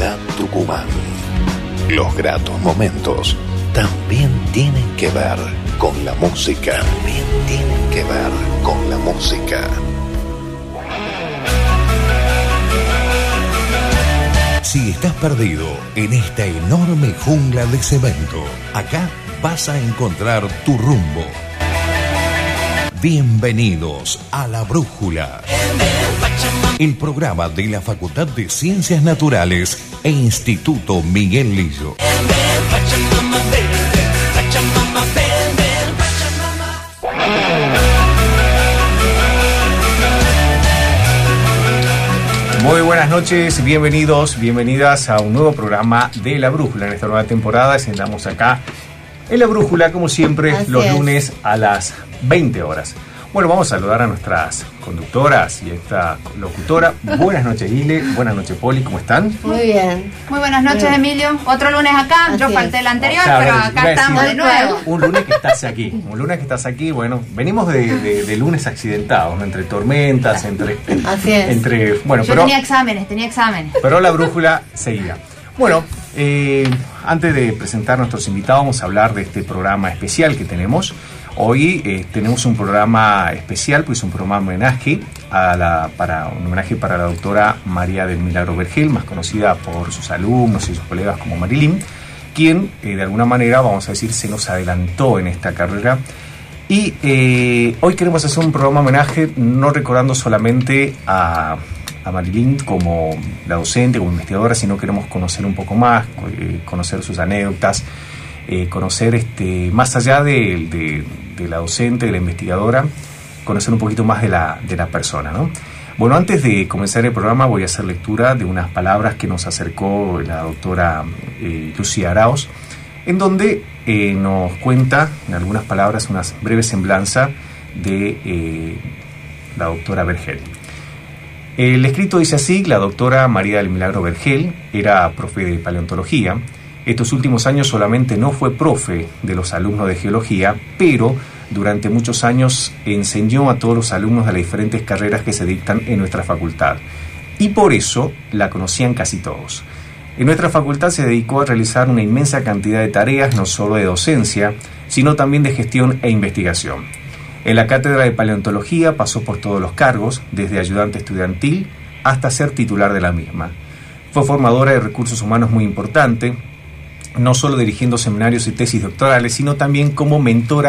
Ciudad Tucumán. Los gratos momentos también tienen que ver con la música. También tienen que ver con la música. Si estás perdido en esta enorme jungla de cemento, acá vas a encontrar tu rumbo. Bienvenidos a La Brújula, el programa de la Facultad de Ciencias Naturales e Instituto Miguel Lillo. Muy buenas noches, bienvenidos, bienvenidas a un nuevo programa de La Brújula. En esta nueva temporada sentamos acá en La Brújula, como siempre, así los lunes a las 20 horas. Bueno, vamos a saludar a nuestras conductoras y a esta locutora. Buenas noches, Ile. Buenas noches, Poli. ¿Cómo están? Muy bien. Muy buenas noches, Emilio. Otro lunes acá. Así yo falté el anterior, pero acá estamos de nuevo. Un lunes que estás aquí. Un lunes que estás aquí. Bueno, venimos de lunes accidentados, ¿no? Entre tormentas, Así es. Bueno, yo tenía exámenes. Pero La Brújula seguía. Bueno, antes de presentar a nuestros invitados, vamos a hablar de este programa especial que tenemos. Hoy tenemos un programa especial, pues un programa homenaje para la doctora María del Milagro Vergel, más conocida por sus alumnos y sus colegas como Marilyn, quien de alguna manera, vamos a decir, se nos adelantó en esta carrera. Y hoy queremos hacer un programa homenaje, no recordando solamente a Marilyn como la docente, como investigadora, sino queremos conocer un poco más, conocer sus anécdotas, conocer más allá de la docente, de la investigadora, conocer un poquito más de la persona, ¿no? Bueno, antes de comenzar el programa voy a hacer lectura de unas palabras que nos acercó la doctora Lucía Arauz, en donde nos cuenta en algunas palabras una breve semblanza de la doctora Vergel. El escrito dice así: la doctora María del Milagro Vergel era profe de paleontología. Estos últimos años solamente no fue profe de los alumnos de geología, pero durante muchos años enseñó a todos los alumnos de las diferentes carreras que se dictan en nuestra facultad. Y por eso la conocían casi todos. En nuestra facultad se dedicó a realizar una inmensa cantidad de tareas, no solo de docencia, sino también de gestión e investigación. En la cátedra de paleontología pasó por todos los cargos, desde ayudante estudiantil hasta ser titular de la misma. Fue formadora de recursos humanos muy importante, no solo dirigiendo seminarios y tesis doctorales, sino también como mentora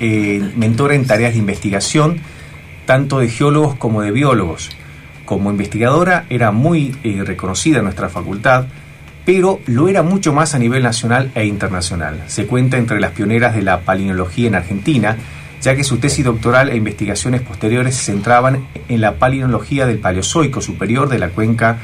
en tareas de investigación, tanto de geólogos como de biólogos. Como investigadora era muy reconocida en nuestra facultad, pero lo era mucho más a nivel nacional e internacional. Se cuenta entre las pioneras de la palinología en Argentina, ya que su tesis doctoral e investigaciones posteriores se centraban en la palinología del Paleozoico superior de la cuenca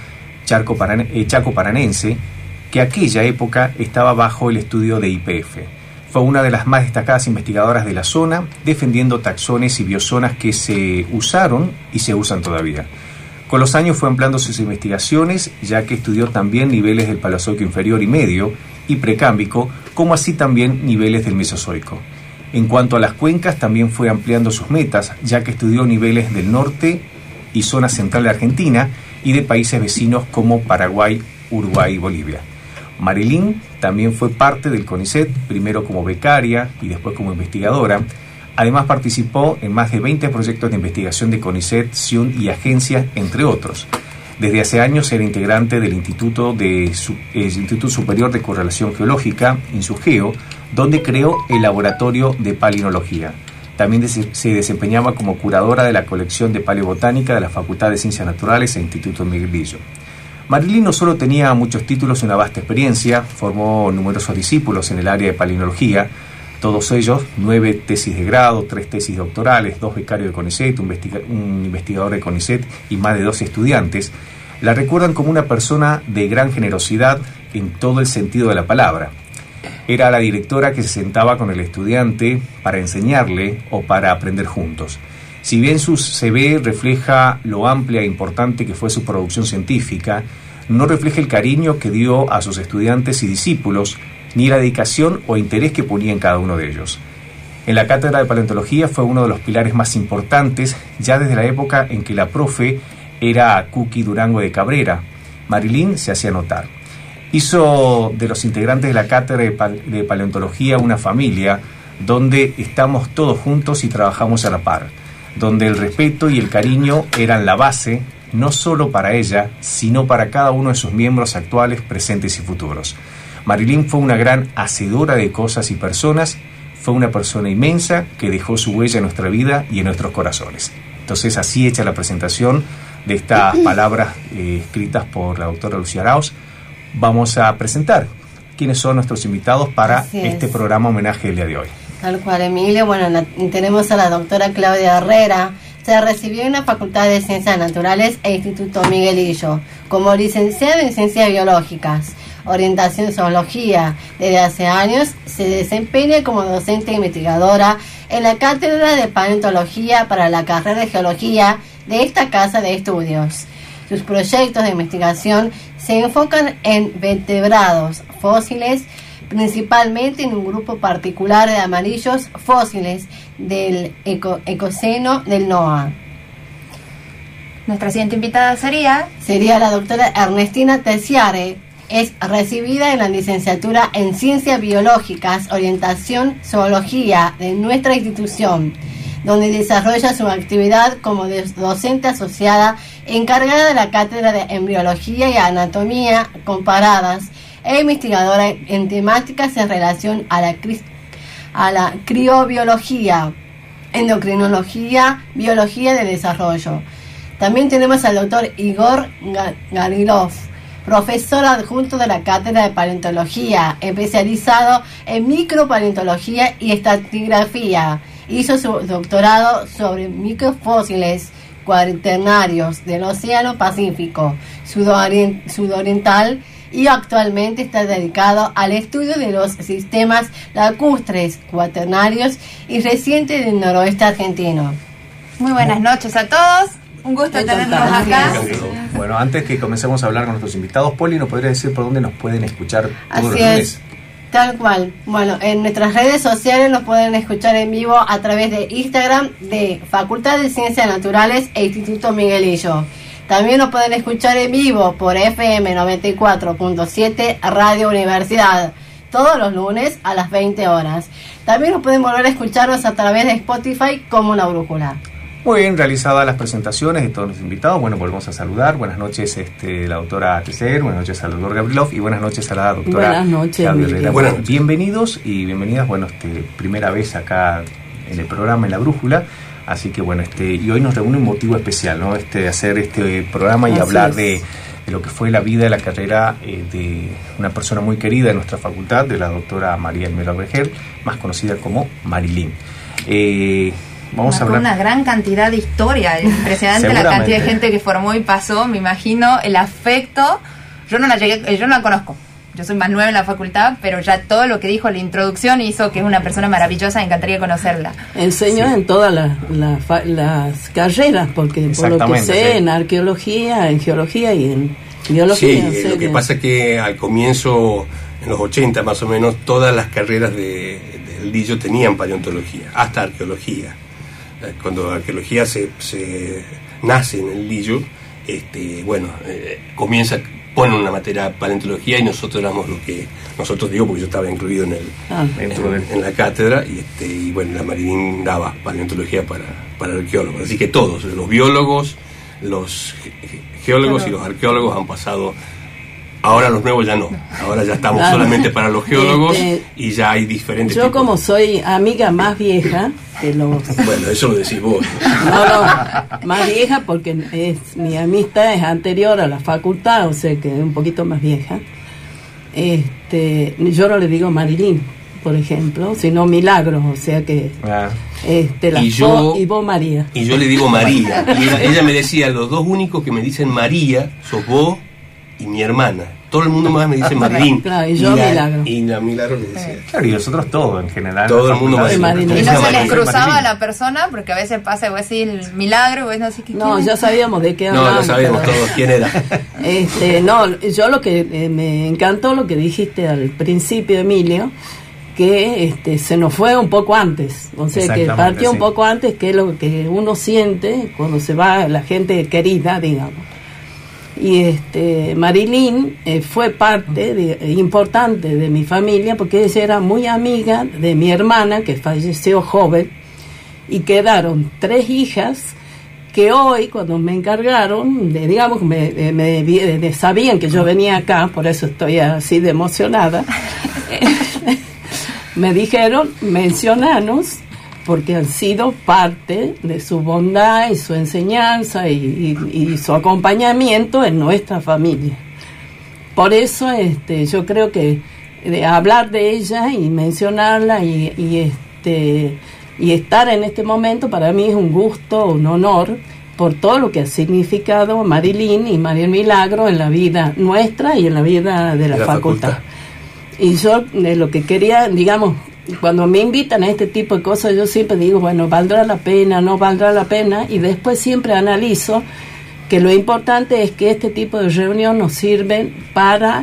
chaco-paranense, que aquella época estaba bajo el estudio de YPF. Fue una de las más destacadas investigadoras de la zona, defendiendo taxones y biozonas que se usaron y se usan todavía. Con los años fue ampliando sus investigaciones, ya que estudió también niveles del Paleozoico inferior y medio y precámbrico, como así también niveles del Mesozoico. En cuanto a las cuencas, también fue ampliando sus metas, ya que estudió niveles del norte y zona central de Argentina y de países vecinos como Paraguay, Uruguay y Bolivia. Marilyn también fue parte del CONICET, primero como becaria y después como investigadora. Además participó en más de 20 proyectos de investigación de CONICET, CIUN y agencias, entre otros. Desde hace años era integrante del Instituto Superior de Correlación Geológica, INSUGEO, donde creó el Laboratorio de Palinología. También se desempeñaba como curadora de la colección de paleobotánica de la Facultad de Ciencias Naturales e Instituto Miguel Lillo. Marilyn no solo tenía muchos títulos y una vasta experiencia, formó numerosos discípulos en el área de palinología, todos ellos 9 tesis de grado, 3 tesis doctorales, 2 becarios de CONICET, un investigador de CONICET y más de 12 estudiantes. La recuerdan como una persona de gran generosidad en todo el sentido de la palabra. Era la directora que se sentaba con el estudiante para enseñarle o para aprender juntos. Si bien su CV refleja lo amplia e importante que fue su producción científica, no refleja el cariño que dio a sus estudiantes y discípulos, ni la dedicación o interés que ponía en cada uno de ellos. En la cátedra de paleontología fue uno de los pilares más importantes, ya desde la época en que la profe era Cookie Durango de Cabrera. Marilyn se hacía notar. hizo de los integrantes de la cátedra de paleontología una familia donde estamos todos juntos y trabajamos a la par, donde el respeto y el cariño eran la base, no solo para ella, sino para cada uno de sus miembros actuales, presentes y futuros. Marilyn fue una gran hacedora de cosas y personas, fue una persona inmensa que dejó su huella en nuestra vida y en nuestros corazones. Entonces, así hecha la presentación de estas palabras escritas por la doctora Lucía Arauz, vamos a presentar quiénes son nuestros invitados para este programa homenaje del día de hoy. Tal cual, Emilio. Bueno, tenemos a la doctora Claudia Herrera. Se recibió en la Facultad de Ciencias Naturales e Instituto Miguelillo como licenciada en Ciencias Biológicas, orientación zoología. Desde hace años se desempeña como docente e investigadora en la Cátedra de Paleontología para la carrera de Geología de esta casa de estudios. Sus proyectos de investigación se enfocan en vertebrados fósiles, principalmente en un grupo particular de amarillos fósiles del Ecoceno del NOA. Nuestra siguiente invitada sería la doctora Ernestina Tessiare. Es recibida en la licenciatura en Ciencias Biológicas, orientación Zoología de nuestra institución, donde desarrolla su actividad como docente asociada encargada de la Cátedra de Embriología y Anatomía Comparadas e investigadora en temáticas en relación a la criobiología, endocrinología, biología de desarrollo. También tenemos al doctor Igor Garilov, profesor adjunto de la Cátedra de Paleontología, especializado en micropaleontología y estratigrafía. Hizo su doctorado sobre microfósiles cuaternarios del Océano Pacífico sudoriental y actualmente está dedicado al estudio de los sistemas lacustres cuaternarios y recientes del noroeste argentino. Muy buenas noches a todos. Un gusto tenerlos acá. Bueno, antes que comencemos a hablar con nuestros invitados, Poli, ¿nos podría decir por dónde nos pueden escuchar todos los lunes? Tal cual. Bueno, en nuestras redes sociales nos pueden escuchar en vivo a través de Instagram de Facultad de Ciencias Naturales e Instituto Miguelillo. También nos pueden escuchar en vivo por FM 94.7 Radio Universidad, todos los lunes a las 20 horas. También nos pueden volver a escucharnos a través de Spotify como Una Brújula. Muy bien, realizadas las presentaciones de todos los invitados, bueno, volvemos a saludar. Buenas noches la doctora Tessiare, buenas noches al doctor Garilov y buenas noches a la doctora Claudia Herrera. Bueno, bienvenidos y bienvenidas, bueno, primera vez acá en el programa en La Brújula, así que bueno, y hoy nos reúne un motivo especial, ¿no? Hacer este programa y así hablar de lo que fue la vida de la carrera de una persona muy querida de nuestra facultad, de la doctora María Elmira Vergel, más conocida como Marilyn. Vamos a hablar. Una gran cantidad de historia, impresionante la cantidad de gente que formó y pasó, me imagino, el afecto. Yo no la conozco, yo soy más nueva en la facultad, pero ya todo lo que dijo la introducción hizo que es una persona maravillosa, me encantaría conocerla. Enseñó en todas las carreras, porque por lo que sé, en arqueología, en geología y en biología. Sí, lo que pasa es que al comienzo, en los 80 más o menos, todas las carreras del Lillo tenían paleontología, hasta arqueología. Cuando la arqueología se nace en el Lillo, ponen una materia paleontología y nosotros éramos lo que nosotros, digo porque yo estaba incluido en la cátedra y bueno, la Marilyn daba paleontología para arqueólogos, así que todos, los biólogos, los geólogos y los arqueólogos han pasado. Ahora los nuevos ya no, ahora ya estamos solamente para los geólogos y ya hay diferentes yo tipos. Como soy amiga más vieja que los... Bueno, eso lo decís vos. No, más vieja porque mi amistad es anterior a la facultad, o sea que es un poquito más vieja. Yo no le digo Marilyn, por ejemplo, sino Milagros, o sea que... y vos María. Y yo le digo María, y ella me decía, los dos únicos que me dicen María sos vos y mi hermana. Todo el mundo más me dice Marilyn. Claro, y yo Milagro. Y la Milagro le decía. Claro, y nosotros todos en general. Todo el mundo más y no se les cruzaba a la persona, porque a veces pasa, vos decís el Milagro, vos no sé qué. No, ya sabíamos de qué hablábamos. No, ya sabíamos todos quién era. Yo lo que me encantó lo que dijiste al principio, Emilio, que se nos fue un poco antes, o sea que partió un poco antes, que es lo que uno siente cuando se va la gente querida, digamos. Y Marilyn fue parte importante de mi familia, porque ella era muy amiga de mi hermana, que falleció joven, y quedaron 3 hijas que hoy, cuando me encargaron, digamos, sabían que yo venía acá, por eso estoy así de emocionada, me dijeron, mencionanos, porque han sido parte de su bondad y su enseñanza y su acompañamiento en nuestra familia. Por eso yo creo que hablar de ella y mencionarla y estar en este momento para mí es un gusto, un honor, por todo lo que ha significado Marilyn y María el Milagro en la vida nuestra y en la vida de la facultad. Y yo lo que quería, digamos, cuando me invitan a este tipo de cosas, yo siempre digo, bueno, ¿valdrá la pena? ¿No valdrá la pena? Y después siempre analizo que lo importante es que este tipo de reunión nos sirven para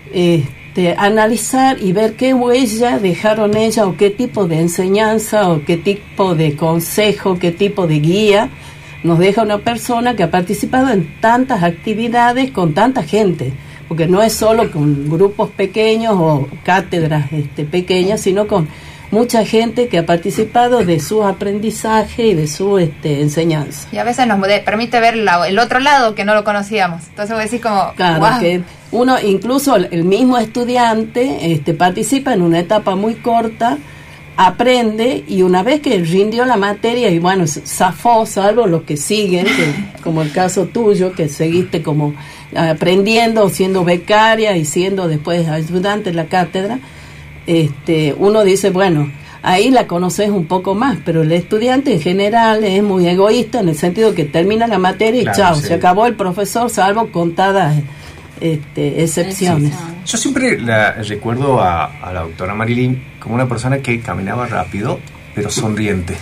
analizar y ver qué huella dejaron ella, o qué tipo de enseñanza, o qué tipo de consejo, qué tipo de guía nos deja una persona que ha participado en tantas actividades con tanta gente. Porque no es solo con grupos pequeños o cátedras pequeñas, sino con mucha gente que ha participado de su aprendizaje y de su enseñanza. Y a veces nos permite ver el otro lado que no lo conocíamos. Entonces vos decís como, claro, wow. Que uno, incluso el mismo estudiante participa en una etapa muy corta, aprende, y una vez que rindió la materia y bueno, zafó, salvo los que siguen, como el caso tuyo, que seguiste como aprendiendo, siendo becaria y siendo después ayudante en la cátedra, uno dice, bueno, ahí la conoces un poco más, pero el estudiante en general es muy egoísta en el sentido que termina la materia y claro, chao, sí. Se acabó el profesor, salvo contadas excepciones. Yo siempre recuerdo a la doctora Marilyn como una persona que caminaba rápido pero sonriente.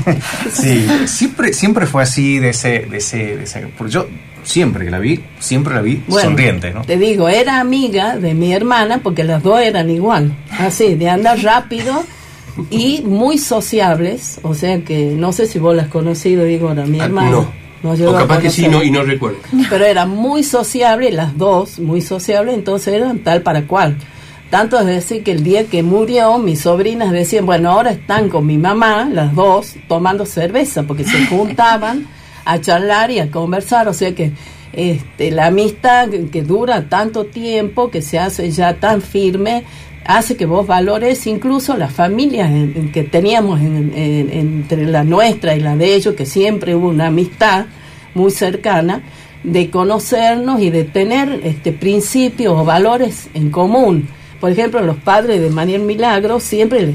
Sí, siempre fue así de ese porque yo siempre la vi bueno, sonriente, ¿no? Te digo, era amiga de mi hermana porque las dos eran igual, así, de andar rápido y muy sociables, o sea que no sé si vos las has conocido, Igor, a mi hermana. No, o capaz que sí, y no recuerdo. Pero eran muy sociables, las dos, muy sociables, entonces eran tal para cual. Tanto es decir que el día que murió, mis sobrinas decían, bueno, ahora están con mi mamá, las dos, tomando cerveza, porque se juntaban a charlar y a conversar, o sea que la amistad que dura tanto tiempo, que se hace ya tan firme, hace que vos valores incluso las familias que teníamos entre la nuestra y la de ellos, que siempre hubo una amistad muy cercana, de conocernos y de tener principios o valores en común. Por ejemplo, los padres de María el Milagro siempre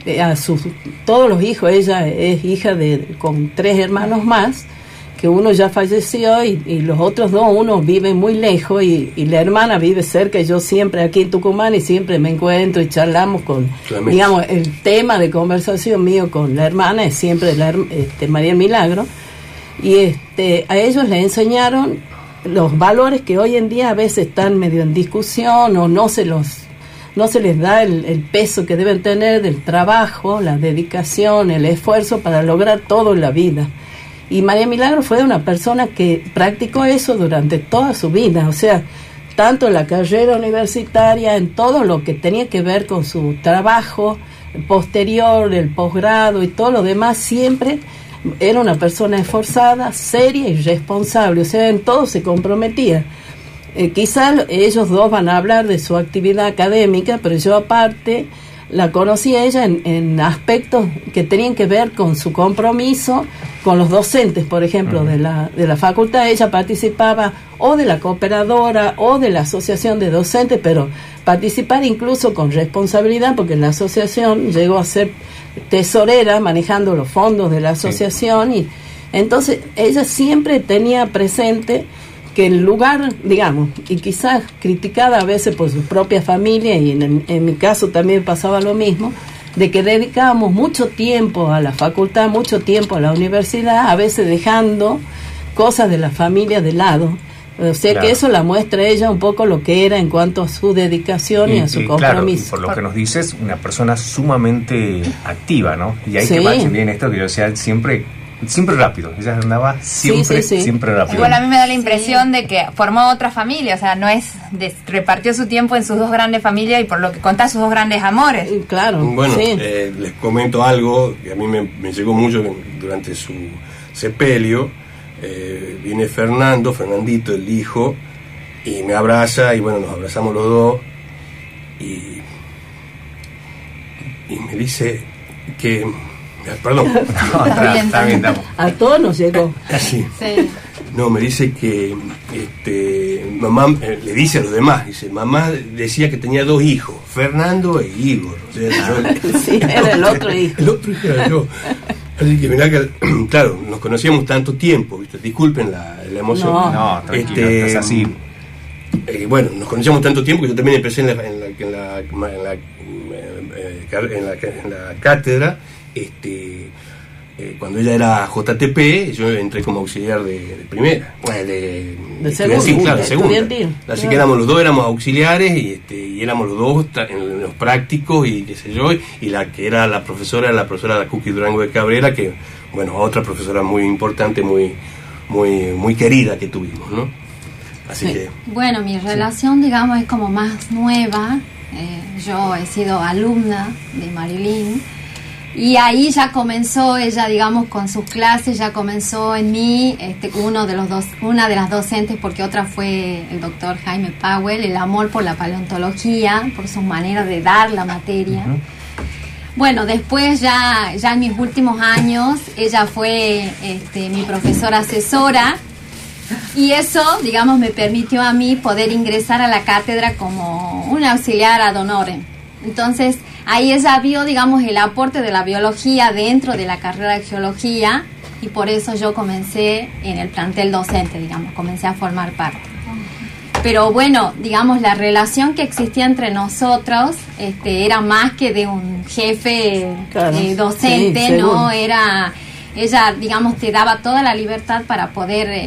todos los hijos, ella es hija con 3 hermanos más, que uno ya falleció y los otros 2, uno vive muy lejos y la hermana vive cerca, y yo siempre aquí en Tucumán y siempre me encuentro y charlamos digamos, el tema de conversación mío con la hermana es siempre María el Milagro, y a ellos les enseñaron los valores que hoy en día a veces están medio en discusión o no se les da el peso que deben tener del trabajo, la dedicación, el esfuerzo para lograr todo en la vida. Y María Milagro fue una persona que practicó eso durante toda su vida, o sea, tanto en la carrera universitaria, en todo lo que tenía que ver con su trabajo posterior, el posgrado y todo lo demás, siempre era una persona esforzada, seria y responsable, o sea, en todo se comprometía. Quizás ellos dos van a hablar de su actividad académica, pero yo aparte la conocí a ella en aspectos que tenían que ver con su compromiso con los docentes, por ejemplo, de la facultad. Ella participaba o de la cooperadora o de la asociación de docentes, pero participar incluso con responsabilidad, porque la asociación llegó a ser tesorera manejando los fondos de la asociación, y entonces ella siempre tenía presente que el lugar, digamos, y quizás criticada a veces por su propia familia, y en mi caso también pasaba lo mismo, de que dedicábamos mucho tiempo a la facultad, mucho tiempo a la universidad, a veces dejando cosas de la familia de lado. O sea, claro, que eso la muestra ella un poco lo que era en cuanto a su dedicación y a su compromiso. Claro, por lo que nos dices, una persona sumamente activa, ¿no? Y hay que ver bien esto que yo decía siempre, siempre rápido. Ella andaba siempre rápido. Igual a mí me da la impresión de que formó otra familia, o sea, no es repartió su tiempo en sus dos grandes familias y por lo que contás sus dos grandes amores. Claro. Bueno, les comento algo que a mí me llegó mucho durante su sepelio. Viene Fernandito, el hijo, y me abraza, y bueno, nos abrazamos los dos, y me dice que... Perdón. No, está bien. A todos nos llegó. Sí. No, me dice que mamá le dice a los demás, dice, mamá decía que tenía 2 hijos, Fernando e Igor. O sea, sí, era el otro hijo. El otro hijo era yo. Así que mirá que, claro, nos conocíamos tanto tiempo, ¿viste? Disculpen la emoción. No, tranquilo, es así. Bueno, nos conocíamos tanto tiempo que yo también empecé en la cátedra. Cuando ella era JTP, yo entré como auxiliar de primera, de segunda. Así que éramos los dos, éramos auxiliares y éramos los dos en los prácticos y qué sé yo, y la que era la profesora Cookie Durango de Cabrera, que bueno, otra profesora muy importante, muy querida que tuvimos, ¿no? Así que bueno, mi relación, digamos, es como más nueva. Yo he sido alumna de Marilyn. Y ahí ya comenzó ella, digamos, con sus clases, ya comenzó en mí, una de las docentes, porque otra fue el doctor Jaime Powell, el amor por la paleontología, por su manera de dar la materia. Uh-huh. Bueno, después ya en mis últimos años, ella fue mi profesora asesora, y eso, digamos, me permitió a mí poder ingresar a la cátedra como una auxiliar ad honorem. Entonces, ahí ella vio, digamos, el aporte de la biología dentro de la carrera de geología, y por eso yo comencé en el plantel docente, digamos, comencé a formar parte. Pero bueno, digamos, la relación que existía entre nosotros era más que de un jefe docente, sí, ¿no? Era, ella, digamos, te daba toda la libertad para poder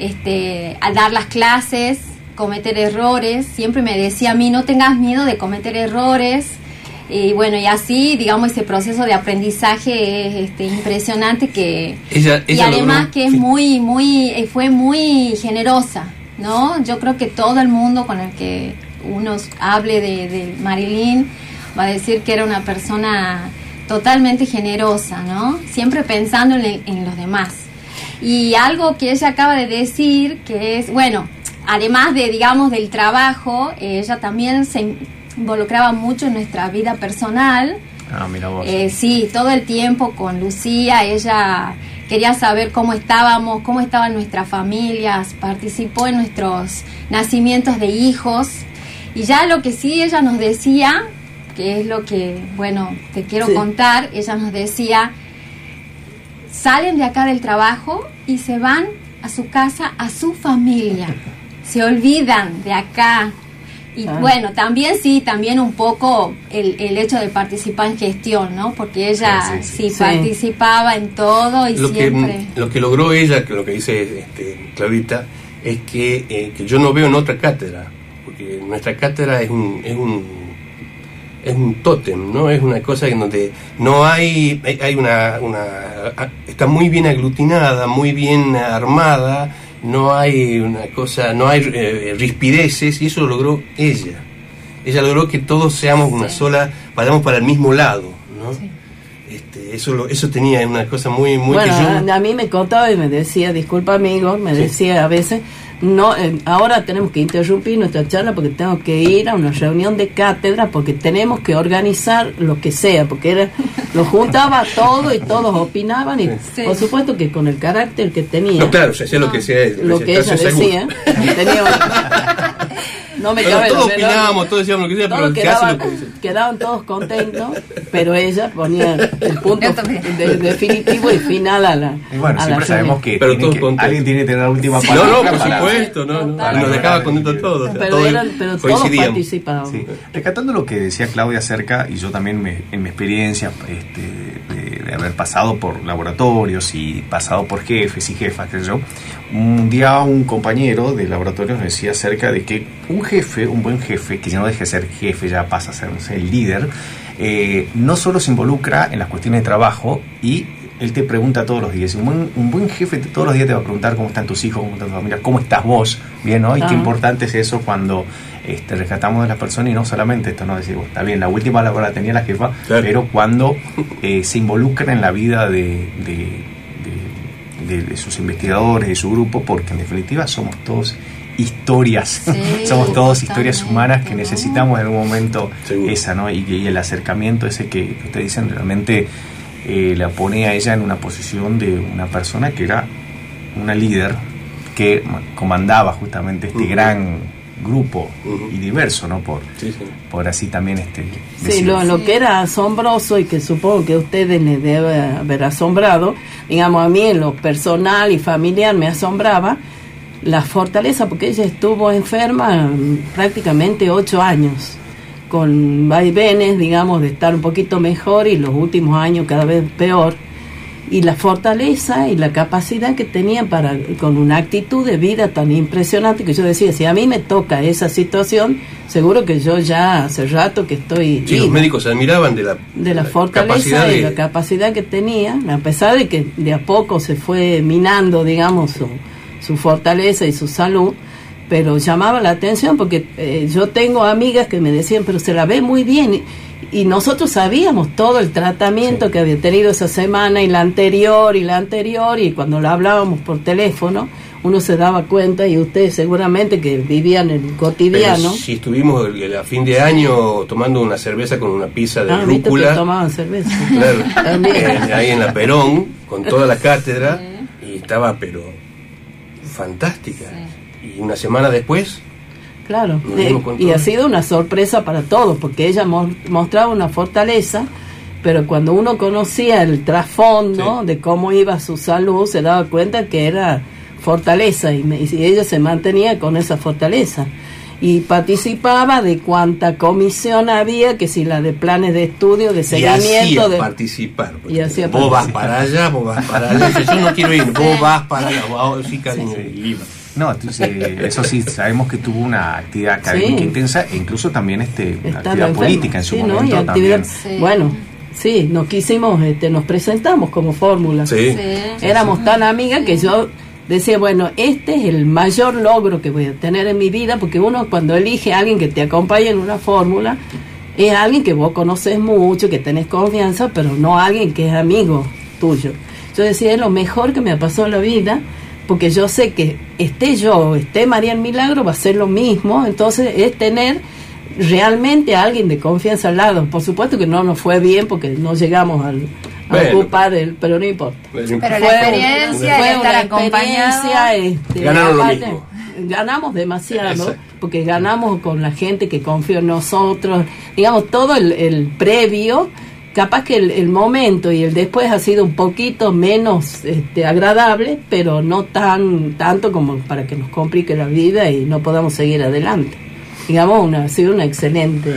dar las clases, cometer errores. Siempre me decía a mí, no tengas miedo de cometer errores. Y bueno, y así, digamos, ese proceso de aprendizaje es impresionante, que ella y además logró, que es fue muy generosa, ¿no? Yo creo que todo el mundo con el que uno hable de Marilyn va a decir que era una persona totalmente generosa, ¿no? Siempre pensando en los demás. Y algo que ella acaba de decir, que es, bueno, además de, digamos, del trabajo, ella también se involucraba mucho en nuestra vida personal. Mira vos. Sí, todo el tiempo con Lucía. Ella quería saber cómo estábamos, cómo estaban nuestras familias, participó en nuestros nacimientos de hijos. Y ya lo que sí ella nos decía, que es lo que, bueno, te quiero contar, ella nos decía, salen de acá del trabajo y se van a su casa, a su familia. Se olvidan de acá. Y bueno, también un poco el hecho de participar en gestión, ¿no? Porque ella sí participaba en todo y siempre... Lo que logró ella, que lo que dice Claudita, es que yo no veo en otra cátedra, porque nuestra cátedra es un tótem, ¿no? Es una cosa en donde no hay está muy bien aglutinada, muy bien armada. No hay rispideces, y eso lo logró ella. Ella logró que todos seamos una sola, vayamos para el mismo lado, ¿no? Sí. Eso tenía una cosa muy bueno, que yo... a mí me contaba y me decía, disculpa amigo, me decía a veces, no, ahora tenemos que interrumpir nuestra charla porque tengo que ir a una reunión de cátedra, porque tenemos que organizar lo que sea, porque lo juntaba todo y todos opinaban, y por supuesto que con el carácter que tenía. No, claro, se hacía lo que sea. Lo que ella decía. No me cabe todos opinábamos, todos decíamos lo que sea, pero quedaban todos contentos, pero ella ponía el punto definitivo y final a la. Y bueno, siempre sabemos que alguien tiene que tener la última palabra. No, por supuesto, nos dejaba contentos todos. Pero todos participaban. Sí. Rescatando lo que decía Claudia acerca, y yo también en mi experiencia de haber pasado por laboratorios y pasado por jefes y jefas, que yo, un día un compañero de laboratorio nos decía acerca de que un buen jefe, que ya no deje de ser jefe, ya pasa a ser el líder, no solo se involucra en las cuestiones de trabajo y él te pregunta todos los días. Un buen jefe todos los días te va a preguntar cómo están tus hijos, cómo está tu familia, cómo estás vos, bien, ¿no? Y qué importante es eso cuando rescatamos a las personas, y no solamente esto, no decimos, está bien, la última palabra la tenía la jefa, claro, pero cuando se involucran en la vida de sus investigadores, de su grupo, porque en definitiva somos todos historias, somos todos historias humanas que necesitamos en algún momento esa, ¿no? Y el acercamiento ese que ustedes dicen realmente la pone a ella en una posición de una persona que era una líder que comandaba justamente este gran grupo y diverso, ¿no? Por así también sí, lo que era asombroso y que supongo que a ustedes les debe haber asombrado, digamos, a mí en lo personal y familiar me asombraba la fortaleza, porque ella estuvo enferma prácticamente 8 años, con vaivenes, digamos, de estar un poquito mejor y los últimos años cada vez peor, y la fortaleza y la capacidad que tenía con una actitud de vida tan impresionante, que yo decía, si a mí me toca esa situación, seguro que yo ya hace rato que estoy... Sí, los médicos se admiraban de la fortaleza y la capacidad que tenía, a pesar de que de a poco se fue minando, digamos, su fortaleza y su salud, pero llamaba la atención porque yo tengo amigas que me decían, pero se la ve muy bien, y nosotros sabíamos todo el tratamiento que había tenido esa semana y la anterior, y cuando la hablábamos por teléfono uno se daba cuenta, y ustedes seguramente que vivían en el cotidiano. Pero si estuvimos a fin de año tomando una cerveza con una pizza de rúcula, que tomaban cerveza, claro, ahí en la Perón con toda la cátedra, y estaba pero fantástica, y una semana después, claro, y ha sido una sorpresa para todos, porque ella mostraba una fortaleza, pero cuando uno conocía el trasfondo de cómo iba su salud, se daba cuenta que era fortaleza, y ella se mantenía con esa fortaleza, y participaba de cuánta comisión había, que si la de planes de estudio, de seguimiento, y participar, hacía vos vas para allá, yo no quiero ir, vos vas para allá, sí, cariño, y iba. No, entonces, eso sí, sabemos que tuvo una actividad académica intensa, e incluso también una actividad política en su momento, ¿no? También. Bueno, sí, nos quisimos, nos presentamos como fórmula. Éramos tan amigas que yo decía, bueno, este es el mayor logro que voy a tener en mi vida, porque uno cuando elige a alguien que te acompañe en una fórmula, es alguien que vos conoces mucho, que tenés confianza, pero no alguien que es amigo tuyo. Yo decía, es lo mejor que me ha pasado en la vida, porque yo sé que esté María en Milagro, va a ser lo mismo. Entonces es tener realmente a alguien de confianza al lado. Por supuesto que no nos fue bien porque no llegamos a ocupar pero no importa. Pero la experiencia fue estar acompañado. Ganaron lo mismo. Ganamos demasiado, porque ganamos con la gente que confió en nosotros, digamos, todo el previo. Capaz que el momento y el después ha sido un poquito menos agradable, pero no tanto como para que nos complique la vida y no podamos seguir adelante. Digamos, ha sido una excelente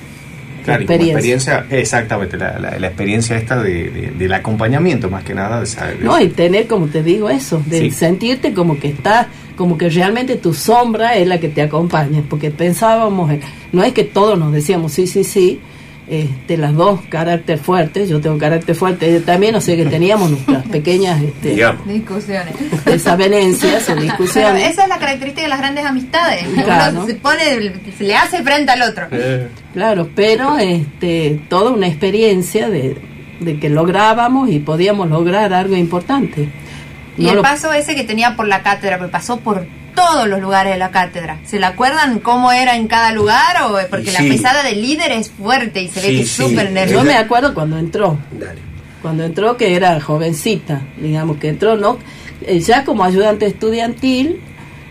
experiencia. Exactamente, la experiencia esta del acompañamiento, más que nada. No, y tener, como te digo, eso, de sentirte como que estás, como que realmente tu sombra es la que te acompaña, porque pensábamos, no es que todos nos decíamos sí, las dos carácter fuertes, yo tengo carácter fuerte, ella también, o sea que teníamos nuestras pequeñas discusiones, desavenencias o discusiones. Pero esa es la característica de las grandes amistades, claro. Uno se le hace frente al otro. Claro, pero toda una experiencia de que lográbamos y podíamos lograr algo importante. Y el paso ese que tenía por la cátedra, que pasó por todos los lugares de la cátedra. ¿Se la acuerdan cómo era en cada lugar? Porque la pesada del líder es fuerte y se ve que es súper nerviosa. Yo me acuerdo cuando entró. Cuando entró, que era jovencita, digamos que entró, ¿no? Ya como ayudante estudiantil,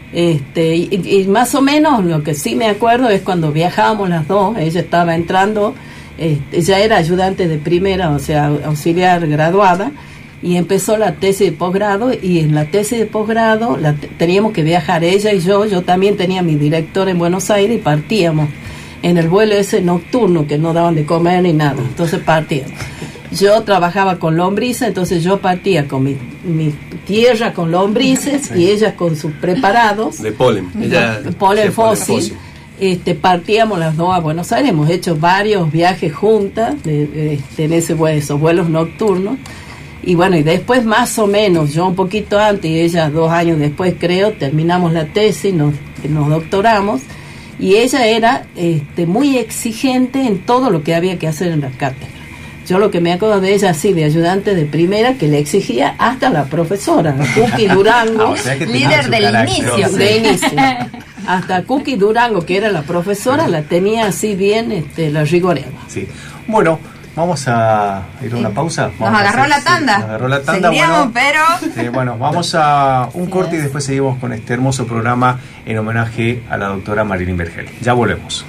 y más o menos lo que sí me acuerdo es cuando viajábamos las dos, ella estaba entrando, ella era ayudante de primera, o sea, auxiliar graduada, y empezó la tesis de posgrado, y en la tesis de posgrado teníamos que viajar ella y yo también tenía mi director en Buenos Aires, y partíamos en el vuelo ese nocturno que no daban de comer ni nada, entonces partíamos. Yo trabajaba con lombrices, entonces yo partía con mi tierra con lombrices y ellas con sus preparados de polen, polen fósil. Partíamos las dos a Buenos Aires, hemos hecho varios viajes juntas en esos vuelos nocturnos. Y bueno, y después más o menos, yo un poquito antes y ella 2 años después creo, terminamos la tesis, nos doctoramos, y ella era muy exigente en todo lo que había que hacer en la cátedra. Yo lo que me acuerdo de ella, así, de ayudante de primera, que le exigía hasta la profesora, Cookie Durango. O sea, líder del inicio. De inicio. Hasta Cookie Durango, que era la profesora, la tenía así bien, la rigoreaba. Sí. Bueno, vamos a ir a una pausa. Nos agarró la tanda. Nos agarró la tanda. Seguiríamos, pero... bueno, vamos a un corte y después seguimos con este hermoso programa en homenaje a la doctora Marilyn Vergel. Ya volvemos.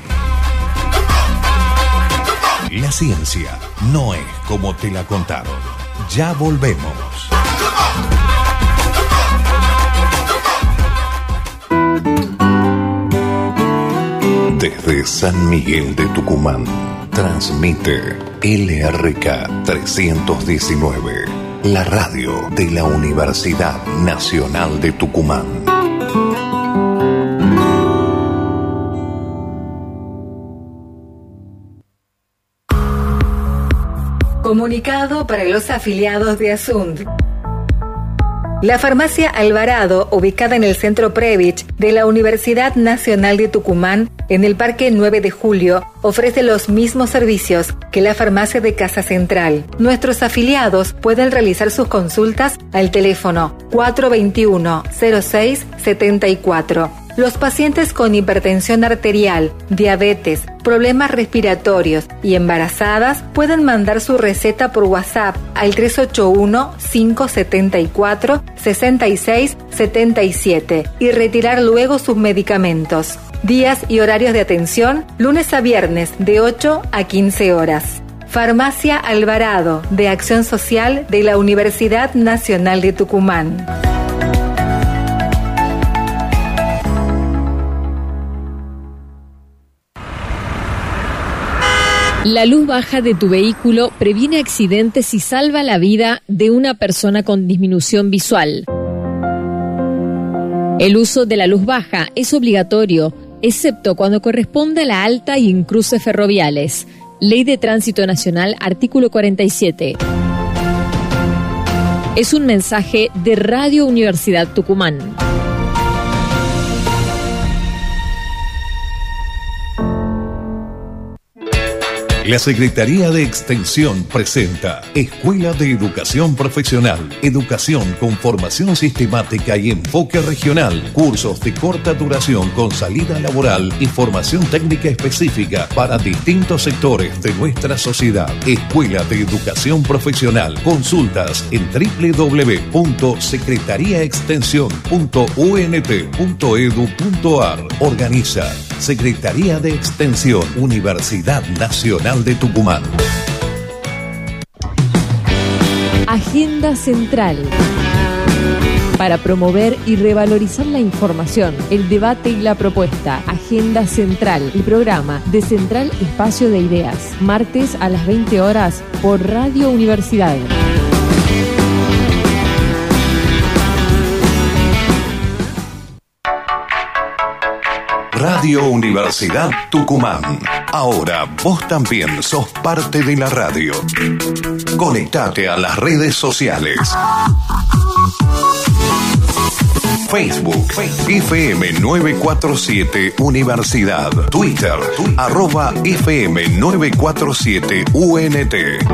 La ciencia no es como te la contaron. Ya volvemos. Desde San Miguel de Tucumán, transmite LRK 319, la radio de la Universidad Nacional de Tucumán. Comunicado para los afiliados de Asund. La farmacia Alvarado, ubicada en el Centro Previch de la Universidad Nacional de Tucumán, en el Parque 9 de Julio, ofrece los mismos servicios que la farmacia de Casa Central. Nuestros afiliados pueden realizar sus consultas al teléfono 421-0674. Los pacientes con hipertensión arterial, diabetes, problemas respiratorios y embarazadas pueden mandar su receta por WhatsApp al 381-574-6677 y retirar luego sus medicamentos. Días y horarios de atención, lunes a viernes de 8 a 15 horas. Farmacia Alvarado, de Acción Social de la Universidad Nacional de Tucumán. La luz baja de tu vehículo previene accidentes y salva la vida de una persona con disminución visual. El uso de la luz baja es obligatorio, excepto cuando corresponde a la alta y en cruces ferroviales. Ley de Tránsito Nacional, artículo 47. Es un mensaje de Radio Universidad Tucumán. La Secretaría de Extensión presenta Escuela de Educación Profesional, educación con formación sistemática y enfoque regional, cursos de corta duración con salida laboral y formación técnica específica para distintos sectores de nuestra sociedad. Escuela de Educación Profesional. Consultas en www.secretariaextensión.unt.edu.ar. Organiza Secretaría de Extensión, Universidad Nacional de Tucumán. Agenda Central. Para promover y revalorizar la información, el debate y la propuesta. Agenda Central, el programa de Central Espacio de Ideas. Martes a las 20 horas por Radio Universidad. Radio Universidad Tucumán. Ahora vos también sos parte de la radio. Conectate a las redes sociales. Facebook, FM 947 Universidad. Twitter, @FM 947 UNT.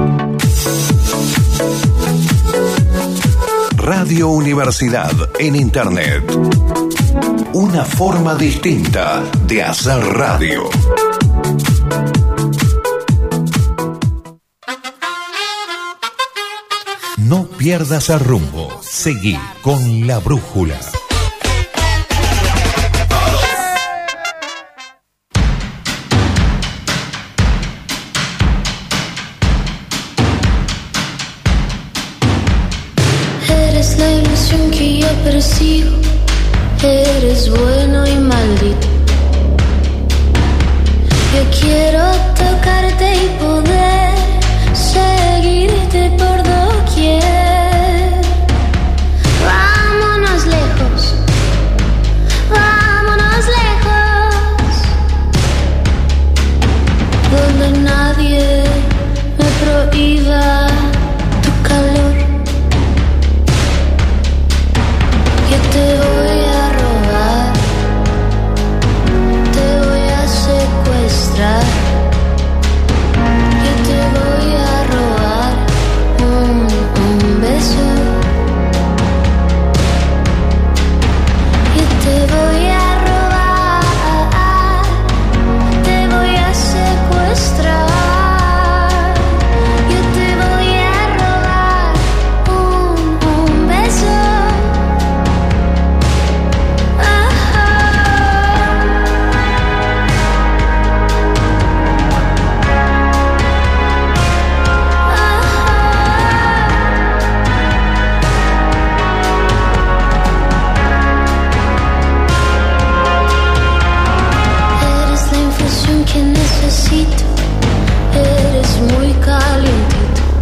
Radio Universidad en Internet. Una forma distinta de hacer radio. No pierdas el rumbo. Seguí con la brújula. Eres la ilusión que yo persigo. Eres bueno y maldito. Yo quiero tocarte y poder seguirte por doquier. Vámonos lejos, donde nadie me prohíba tu calor. voy a robar un beso. Yo te voy a robar, te voy a secuestrar. Yo te voy a robar un beso. Eres la infusión que necesito, eres muy calientito.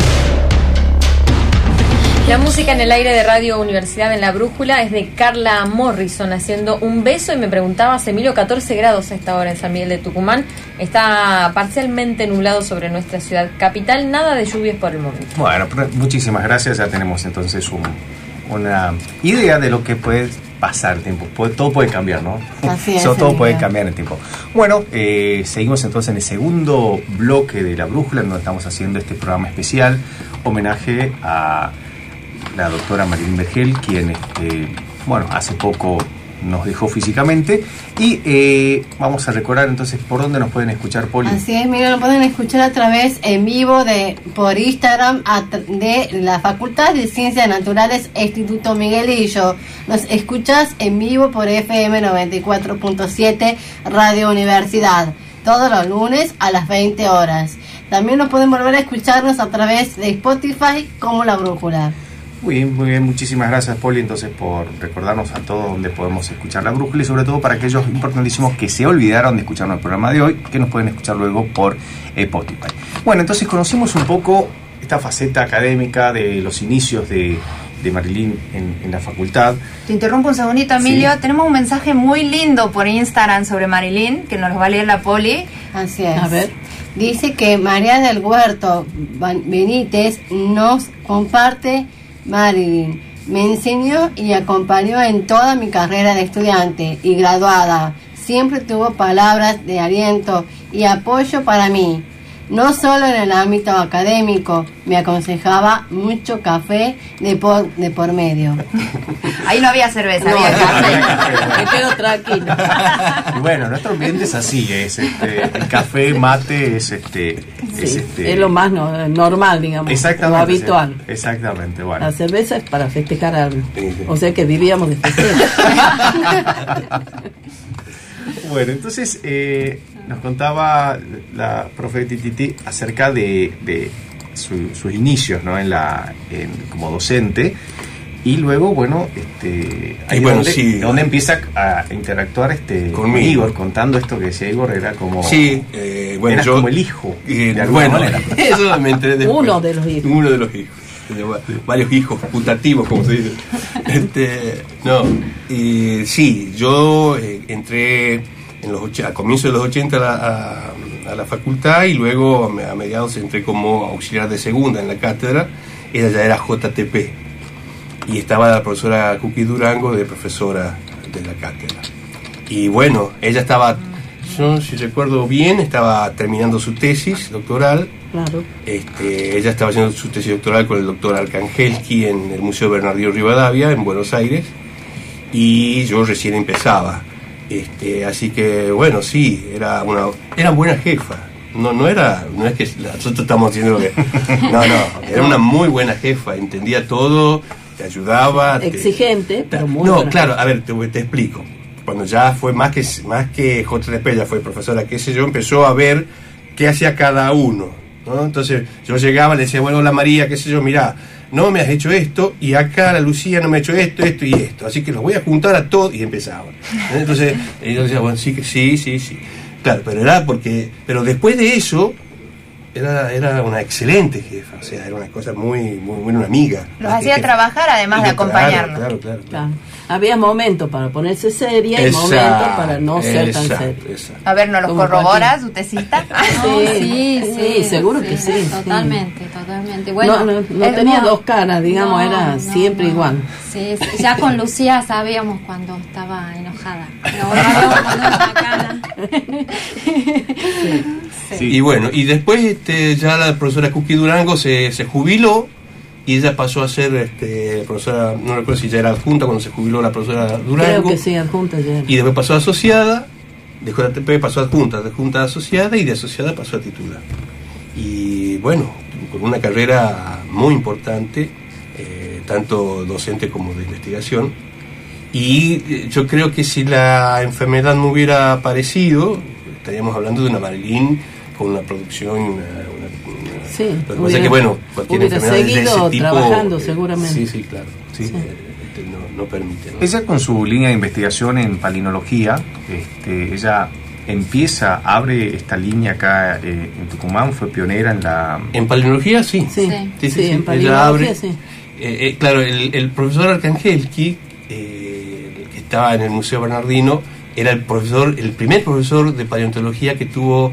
La música en el aire de Radio Universidad en la Brújula es de Carla Morrison haciendo Un beso. Y me preguntabas, Emilio, 14 grados a esta hora en San Miguel de Tucumán. Está parcialmente nublado sobre nuestra ciudad capital, nada de lluvias por el momento. Bueno, muchísimas gracias. Ya tenemos entonces una idea de lo que puede pasar el tiempo. Todo puede cambiar, ¿no? Así es. Todo puede cambiar en el tiempo. Bueno, seguimos entonces en el segundo bloque de La Brújula, donde estamos haciendo este programa especial, homenaje a la doctora Marilyn Vergel, quien hace poco nos dejó físicamente. Y vamos a recordar entonces por dónde nos pueden escuchar, Poli. Así es, mira, nos pueden escuchar a través en vivo por Instagram de la Facultad de Ciencias Naturales Instituto Miguelillo. Nos escuchas en vivo por FM 94.7 Radio Universidad, todos los lunes a las 20 horas. También nos pueden volver a escucharnos a través de Spotify como La Brújula. Muy bien, muchísimas gracias, Poli, entonces por recordarnos a todos dónde podemos escuchar La Brújula, y sobre todo para aquellos importantísimos que se olvidaron de escucharnos el programa de hoy, que nos pueden escuchar luego por Spotify. Bueno, entonces conocimos un poco esta faceta académica de los inicios de Marilyn en la facultad. Te interrumpo un segundito, Emilio. Sí. Tenemos un mensaje muy lindo por Instagram sobre Marilyn, que nos lo va a leer la Poli. Así es. A ver. Dice que María del Huerto Benítez nos comparte: Marilyn me enseñó y acompañó en toda mi carrera de estudiante y graduada. Siempre tuvo palabras de aliento y apoyo para mí, no solo en el ámbito académico. Me aconsejaba mucho café de por medio. Ahí no había cerveza, No, había café. Me quedo tranquilo. Y bueno, nuestro ambiente es así, el café, mate, es lo más normal, digamos, exactamente, lo habitual. Sí, exactamente, bueno. La cerveza es para festejar algo. O sea que vivíamos de festejo. Bueno, entonces nos contaba la profe Tititi acerca de sus inicios, ¿no? Como docente. Y luego, bueno, ahí donde empieza a interactuar con Igor, contando esto que decía Igor, era como... Sí, bueno, yo... como el hijo, de alguna manera. Eso me enteré después. Uno de los hijos. Uno de los hijos. Varios hijos putativos, como se dice. Sí, yo entré a comienzos de los 80 a la facultad, y luego a mediados entré como auxiliar de segunda en la cátedra. Ella ya era JTP. Y estaba la profesora Cookie Durango de profesora de la cátedra. Y bueno, ella estaba, yo, si recuerdo bien, estaba terminando su tesis doctoral. Claro. Ella estaba haciendo su tesis doctoral con el doctor Arkangelski en el Museo Bernardino Rivadavia, en Buenos Aires. Y yo recién empezaba. Así que, bueno, sí, era buena jefa. No es que nosotros estamos diciendo que... No, era una muy buena jefa, entendía todo, te ayudaba. Exigente, pero muy No, buena. claro, a ver, te explico. Cuando ya fue más que JTP, ya fue profesora, qué sé yo, empezó a ver qué hacía cada uno, ¿no? Entonces yo llegaba, le decía, bueno, hola María, qué sé yo, mirá, no me has hecho esto, y acá la Lucía no me ha hecho esto y esto, así que los voy a juntar a todos, y empezaba. Entonces yo decía, bueno, sí. Claro, pero después de eso era una excelente jefa, o sea, era una cosa muy buena, una amiga. Los hacía trabajar además de acompañarnos. Claro. Había momentos para ponerse seria y momentos para no ser tan seria. A ver, ¿nos lo corrobora su tesita? Sí, seguro que sí. Totalmente. Bueno, no tenía dos caras, digamos, era siempre igual. Sí, ya con Lucía sabíamos cuando estaba enojada. Pero sabíamos cuando era bacana. Sí. Y bueno, y después ya la profesora Cookie Durango se jubiló y ella pasó a ser profesora, no recuerdo si ya era adjunta cuando se jubiló la profesora Durango. Creo que sí, adjunta ya. Y después pasó a asociada, de JTP pasó a adjunta a asociada y de asociada pasó a titular. Y bueno, con una carrera muy importante, tanto docente como de investigación. Y yo creo que si la enfermedad no hubiera aparecido, estaríamos hablando de una Marilyn con una producción, sí, lo que pasa es que bueno, cualquier enfermedad de ese tipo trabajando seguramente. Sí, claro, sí. No permite, ¿no? Ella con su línea de investigación en palinología, ella abre esta línea acá en Tucumán, fue pionera en palinología, sí. Sí, en palinología, ella abre, sí. Claro, el profesor Arkangelski, que estaba en el Museo Bernardino, era el primer profesor de paleontología que tuvo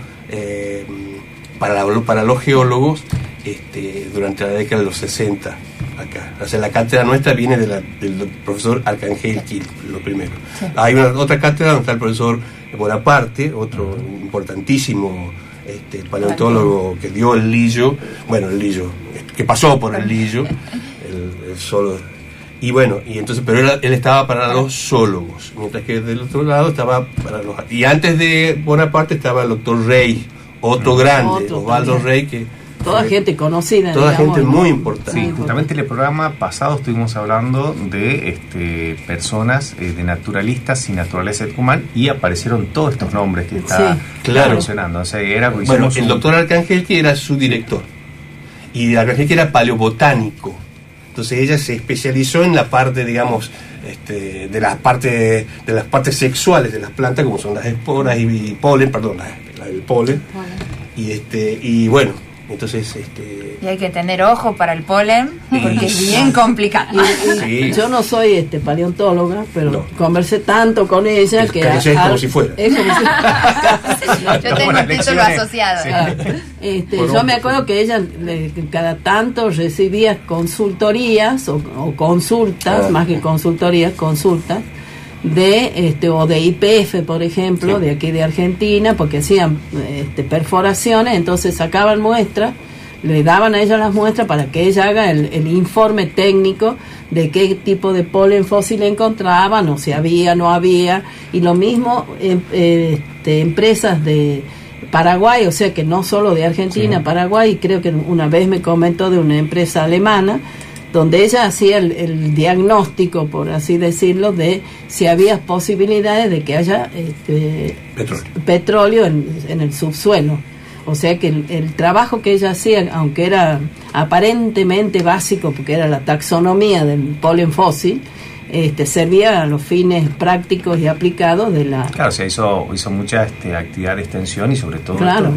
para los geólogos durante la década de los 60 acá. O sea, la cátedra nuestra viene del profesor Arkangelski, lo primero. Sí. Hay otra cátedra donde está el profesor Bonaparte, otro importantísimo paleontólogo que dio el Lillo, que pasó por el Lillo, el solo. Y bueno, y entonces, pero él estaba para los zoólogos, mientras que del otro lado estaba para los... Y antes de Bonaparte estaba el doctor Rey, otro grande, Osvaldo Rey, que... Toda gente conocida. Toda gente muy importante. Sí, justamente en el programa pasado estuvimos hablando de personas, de naturalistas y naturaleza de Tucumán, y aparecieron todos estos nombres que está mencionando. O sea, el doctor Arkangelski era su director, y Arkangelski era paleobotánico. Entonces ella se especializó en la parte, digamos, de las partes sexuales de las plantas, como son las esporas y polen, el polen. Y bueno, entonces y hay que tener ojo para el polen, porque es bien complicado. Sí. Yo no soy paleontóloga, pero conversé tanto con ella que es como si fuera. Yo tengo un título asociado. Sí. Yo me acuerdo que ella cada tanto recibía consultorías o consultas, más que consultorías, consultas o de IPF, por ejemplo, de aquí de Argentina, porque hacían perforaciones, entonces sacaban muestras, le daban a ella las muestras para que ella haga el informe técnico de qué tipo de polen fósil encontraban, o si había, no había, y lo mismo empresas de Paraguay, o sea que no solo de Argentina, Paraguay, creo que una vez me comentó de una empresa alemana, donde ella hacía el diagnóstico, por así decirlo, de si había posibilidades de que haya petróleo en el subsuelo. O sea que el trabajo que ella hacía, aunque era aparentemente básico, porque era la taxonomía del polen fósil, servía a los fines prácticos y aplicados de la... Claro, o sea, hizo mucha actividad de extensión y sobre todo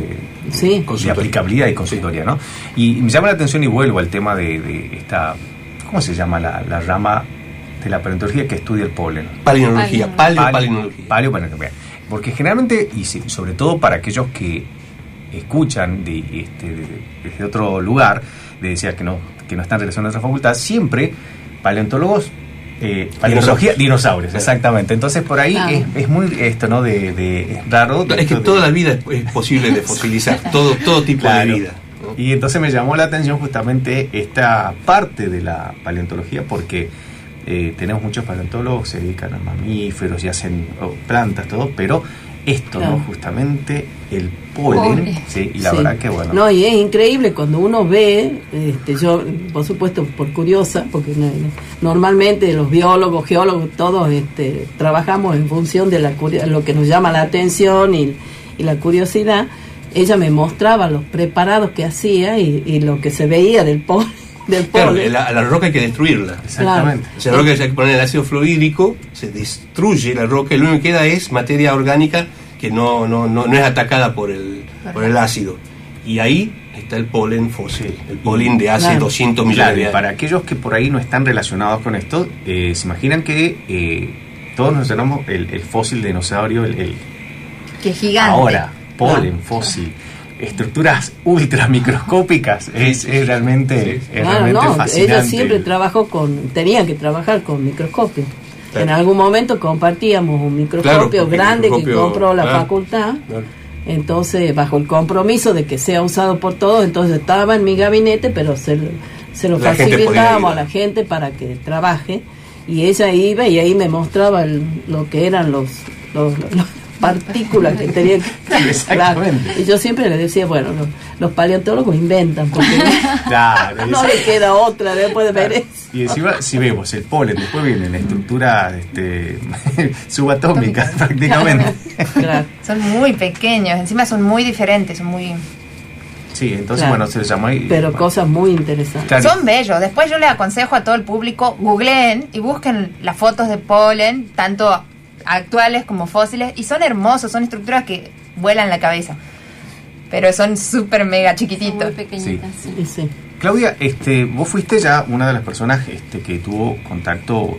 de aplicabilidad y consultoría, ¿no? Y me llama la atención y vuelvo al tema de esta... ¿Cómo se llama la rama de la paleontología que estudia el polen? Paleontología, paleontología. Porque generalmente, y sobre todo para aquellos que escuchan desde otro lugar, decía que no están relacionados a otra facultad, siempre paleontólogos... paleontología, dinosaurios, exactamente. Entonces por ahí es muy ¿no? de raro. Es que toda la vida es posible de fosilizar, todo tipo de vida, ¿no? Y entonces me llamó la atención justamente esta parte de la paleontología, porque tenemos muchos paleontólogos, se dedican a mamíferos y hacen plantas, todo, pero esto, ¿no? Justamente el polen, ¿sí? Y la verdad que bueno. No, y es increíble cuando uno ve, yo, por supuesto, por curiosa, porque normalmente los biólogos, geólogos, todos trabajamos en función de lo que nos llama la atención y la curiosidad. Ella me mostraba los preparados que hacía y lo que se veía del polen. Claro, la roca hay que destruirla. Exactamente. O sea, la roca hay que poner el ácido fluorhídrico, se destruye la roca y lo único que queda es materia orgánica que no es atacada por el ácido. Y ahí está el polen fósil, el polen de hace 200 millones de años. Para aquellos que por ahí no están relacionados con esto, se imaginan que todos nos llamamos el fósil de dinosaurio, que es gigante. Ahora, polen fósil. Estructuras ultra microscópicas es realmente fascinante. Ella siempre tenía que trabajar con microscopio. En algún momento compartíamos un microscopio grande que compró la facultad, Entonces, bajo el compromiso de que sea usado por todos, entonces estaba en mi gabinete, pero se lo facilitábamos a la gente para que trabaje, y ella iba y ahí me mostraba lo que eran los partículas que tenía que... Exactamente. Y yo siempre le decía, bueno, los paleontólogos inventan, porque no le queda otra después de ver eso. Y encima, si vemos el polen, después viene la estructura subatómica prácticamente. Claro. Son muy pequeños, encima son muy diferentes, son muy... Sí, entonces bueno, se les llama ahí. Pero cosas muy interesantes. Claro. Son bellos. Después yo les aconsejo a todo el público, googleen y busquen las fotos de polen, tanto actuales como fósiles, y son hermosos, son estructuras que vuelan la cabeza. Pero son súper mega chiquititos. Muy pequeñitas, sí. Claudia, vos fuiste ya una de las personas que tuvo contacto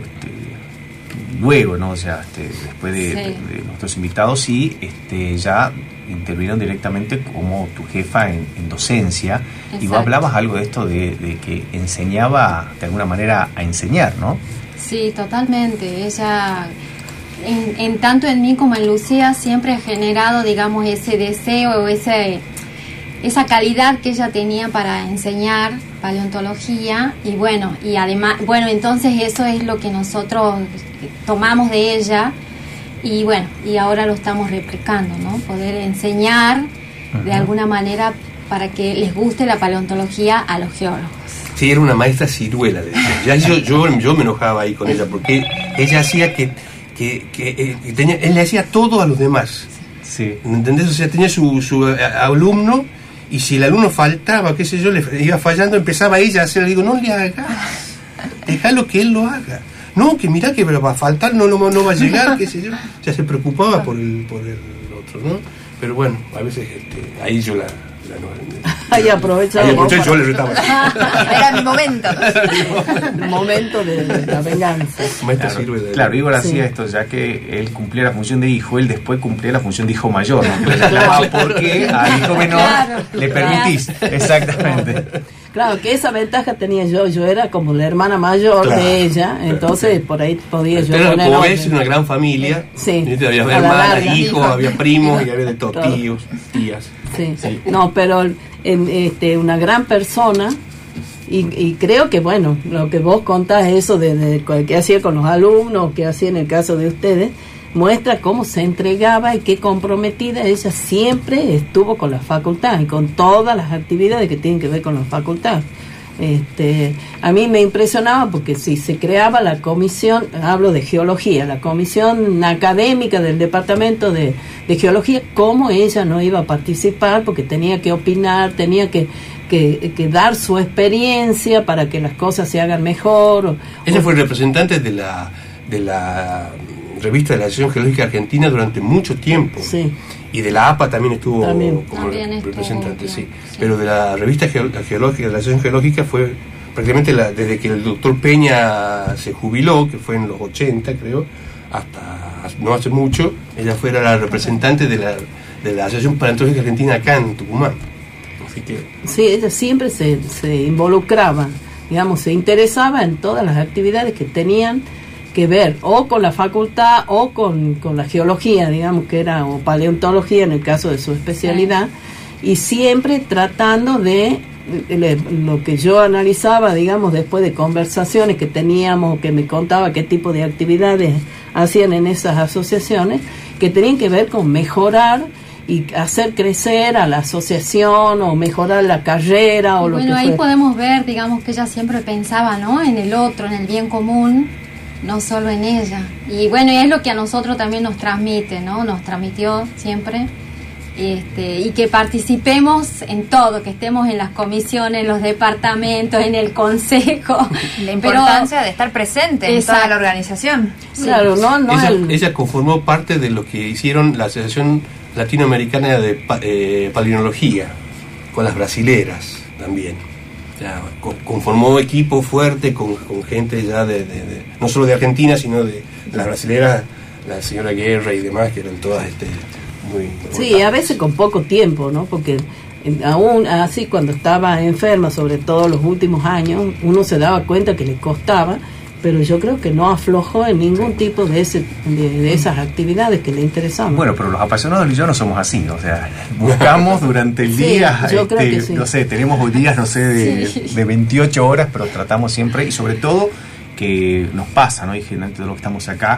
luego, ¿no? O sea, después de nuestros invitados, y ya intervinieron directamente como tu jefa en docencia. Exacto. Y vos hablabas algo de esto de que enseñaba de alguna manera a enseñar, ¿no? Sí, totalmente. Ella, en tanto en mí como en Lucía, siempre ha generado, digamos, ese deseo o esa calidad que ella tenía para enseñar paleontología, y bueno, y además, bueno, entonces eso es lo que nosotros tomamos de ella, y bueno, y ahora lo estamos replicando, ¿no? Poder enseñar de alguna manera para que les guste la paleontología a los geólogos. Sí, era una maestra ciruela de ella. Yo me enojaba ahí con ella, porque ella hacía que él le hacía todo a los demás. Sí. ¿Entendés? O sea, tenía su alumno, y si el alumno faltaba, qué sé yo, le iba fallando, empezaba ella a hacer, le digo, no le hagas, déjalo que él lo haga. No, que mirá que va a faltar, no va a llegar, qué sé yo. Ya se preocupaba por el otro, ¿no? Pero bueno, a veces ahí yo ahí aprovechaba. Yo le retaba. Era mi momento. El momento de la venganza. Claro, Igor hacía esto, ya que él cumplía la función de hijo, él después cumplía la función de hijo mayor, ¿no? Que le reclamaba porque al hijo menor le permitís. Exactamente. Claro, que esa ventaja tenía yo era como la hermana mayor de ella, entonces por ahí podía yo poner... Pero como ves, una gran familia, había hermanas, hijos, había primos, y había de todos, tíos, tías. Sí. No, pero una gran persona, y creo que, bueno, lo que vos contás, eso de qué hacía con los alumnos, qué hacía en el caso de ustedes, muestra cómo se entregaba y qué comprometida ella siempre estuvo con la facultad y con todas las actividades que tienen que ver con la facultad. A mí me impresionaba porque si se creaba la comisión, hablo de geología, la comisión académica del departamento de geología, cómo ella no iba a participar porque tenía que opinar, tenía que dar su experiencia para que las cosas se hagan mejor. Ella fue representante de la revista de la Asociación Geológica Argentina durante mucho tiempo. Sí. Y de la APA también estuvo como representante, sí. Pero de la revista geológica, de la Asociación Geológica, fue prácticamente desde que el doctor Peña se jubiló, que fue en los 80, creo, hasta no hace mucho, ella fuera la representante de la Asociación Paleontológica Argentina acá en Tucumán. Así que... Sí, ella siempre se involucraba, digamos, se interesaba en todas las actividades que tenían que ver o con la facultad o con la geología, digamos, que era, o paleontología en el caso de su especialidad, y siempre tratando de lo que yo analizaba, digamos, después de conversaciones que teníamos, que me contaba qué tipo de actividades hacían en esas asociaciones, que tenían que ver con mejorar y hacer crecer a la asociación o mejorar la carrera o lo que fuera. Bueno, ahí podemos ver, digamos, que ella siempre pensaba, ¿no?, en el otro, en el bien común, no solo en ella. Y bueno, y es lo que a nosotros también nos transmite, ¿no? Nos transmitió siempre. Y que participemos en todo, que estemos en las comisiones, en los departamentos, en el consejo. La importancia de estar presente en toda la organización. Sí. Claro, ella conformó parte de lo que hicieron la Asociación Latinoamericana de Palinología, con las brasileras también. Ya, conformó equipo fuerte con gente ya no solo de Argentina, sino de las brasileras, la señora Guerra y demás, que eran todas muy... Sí, a veces con poco tiempo, ¿no? Porque aún así, cuando estaba enferma, sobre todo los últimos años, uno se daba cuenta que le costaba, pero yo creo que no aflojó en ningún tipo de esas actividades que le interesaban. Bueno, pero los apasionados y yo no somos así, o sea, buscamos durante el día, yo creo que sí. No sé, tenemos hoy días, no sé, de 28 horas, pero tratamos siempre, y sobre todo que nos pasa, ¿no? Y generalmente de lo que estamos acá,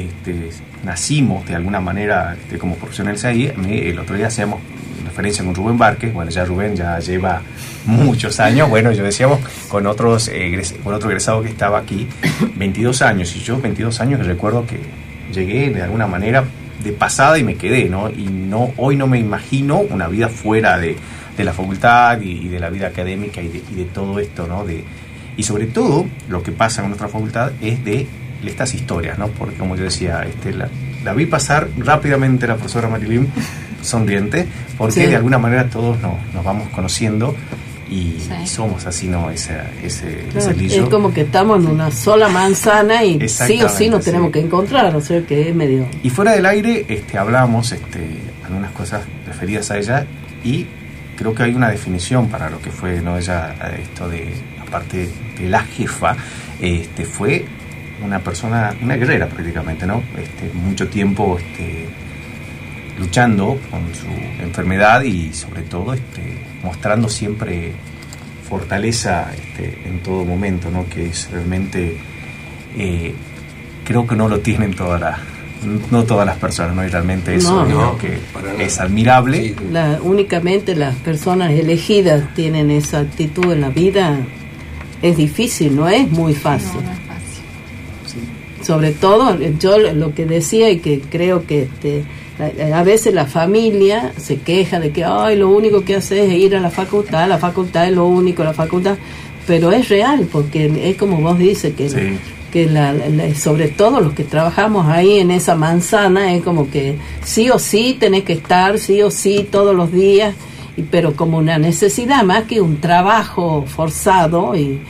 nacimos de alguna manera como profesionales ahí. El otro día hacíamos referencia con Rubén Barques, bueno, ya Rubén ya lleva muchos años, bueno, yo decíamos con otro egresado que estaba aquí, 22 años, y yo 22 años que recuerdo que llegué de alguna manera de pasada y me quedé, ¿no? Y hoy no me imagino una vida fuera de la facultad y de la vida académica y de todo esto, ¿no? Y sobre todo lo que pasa en nuestra facultad es de estas historias, ¿no? Porque como yo decía, la vi pasar rápidamente la profesora Marilyn sonriente, porque de alguna manera todos nos vamos conociendo y somos así, ¿no? Ese lillo. Es como que estamos en una sola manzana y sí o sí nos tenemos que encontrar, o sea que es medio... Y fuera del aire hablamos algunas cosas referidas a ella, y creo que hay una definición para lo que fue, ¿no? Ella, aparte de la jefa, fue una persona, una guerrera prácticamente, ¿no? Mucho tiempo luchando con su enfermedad y sobre todo mostrando siempre fortaleza en todo momento, ¿no? Que es realmente, creo que no lo tienen no todas las personas, ¿no? Y realmente eso creo que es admirable. Sí. Únicamente las personas elegidas tienen esa actitud en la vida. Es difícil, no es muy fácil. No es fácil. Sí. Sobre todo, yo lo que decía, y que creo que a veces la familia se queja de que lo único que hace es ir a la facultad es lo único, la facultad, pero es real, porque es como vos dices, que sobre todo los que trabajamos ahí en esa manzana, es como que sí o sí tenés que estar, sí o sí todos los días, pero como una necesidad más que un trabajo forzado y